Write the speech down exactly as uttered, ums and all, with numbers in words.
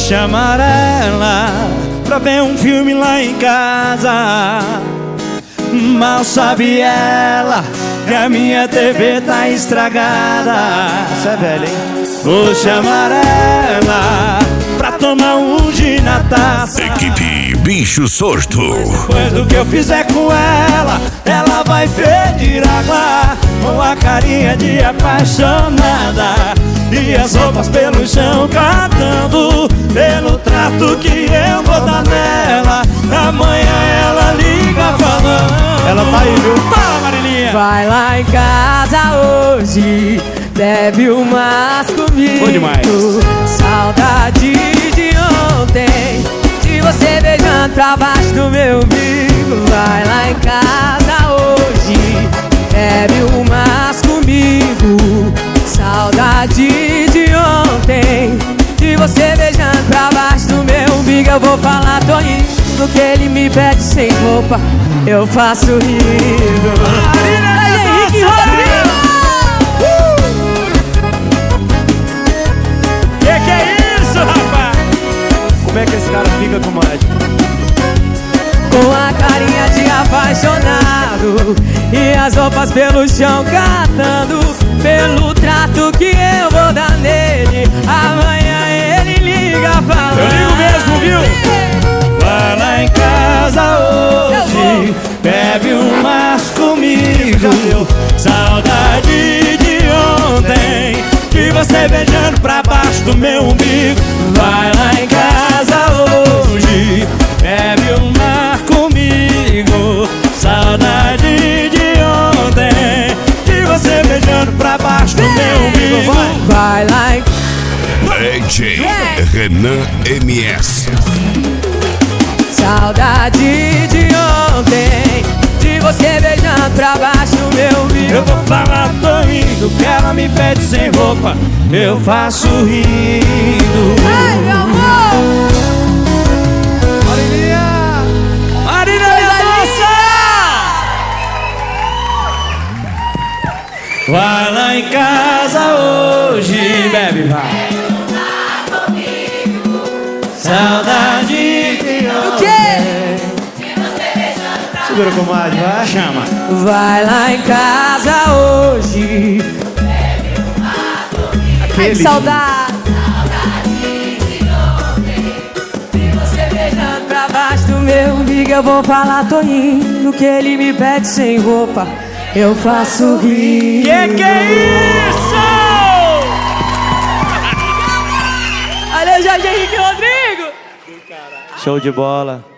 chamar ela pra ver um filme lá em casa. Mal sabe ela que a minha T V tá estragada. Isso é velho, hein? Vou chamar ela pra tomar um gin na taça. Equipe Bicho Sorto. Depois do que eu fizer com ela, ela vai pedir água, com a carinha de apaixonada e as roupas pelo chão catando, pelo trato que eu vou dar nela. Amanhã ela liga falando. Ela tá aí, viu? Fala, Marilinha. Vai lá em casa hoje, bebe umas comigo. Bom demais. Saudade de ontem, de você beijando pra baixo do meu umbigo. Vai lá em casa hoje, bebe umas comigo. Saudade de ontem, de você beijando pra baixo do meu umbigo. Eu vou falar, tô indo, que ele me pede sem roupa, eu faço rindo. Aí, Henrique Rodrigo! Que que é isso, rapaz? Como é que esse cara fica, comadre? Com a carinha de apaixonado e as roupas pelo chão catando, pelo trato que eu vou dar nele. Amanhã ele liga falando. Eu ligo mesmo, viu? Vai lá em casa hoje, bebe umas comigo. Saudade de ontem, de você beijando pra baixo do meu umbigo. Vai lá em casa hoje, bebe uma comigo. Saudade de ontem, de você beijando pra baixo do meu umbigo. Vai lá em D J Renan M S. Saudade de ontem, de você beijando pra baixo do meu umbigo. Eu vou falar, tô indo, que ela me pede sem roupa, eu faço rindo. Ai, meu amor! Marilinha! Marilinha, minha moça! Vai lá em casa hoje, bebe, vai. Saudade de O quê? Segura, comadre, vai. Chama. Vai lá em casa hoje. Ai, que saudade. Você beijando pra baixo do meu umbigo. Eu vou falar, tô indo, que ele me pede sem roupa, eu faço rir. Que que é isso? Valeu, Jorge Henrique Rodrigo. Show de bola.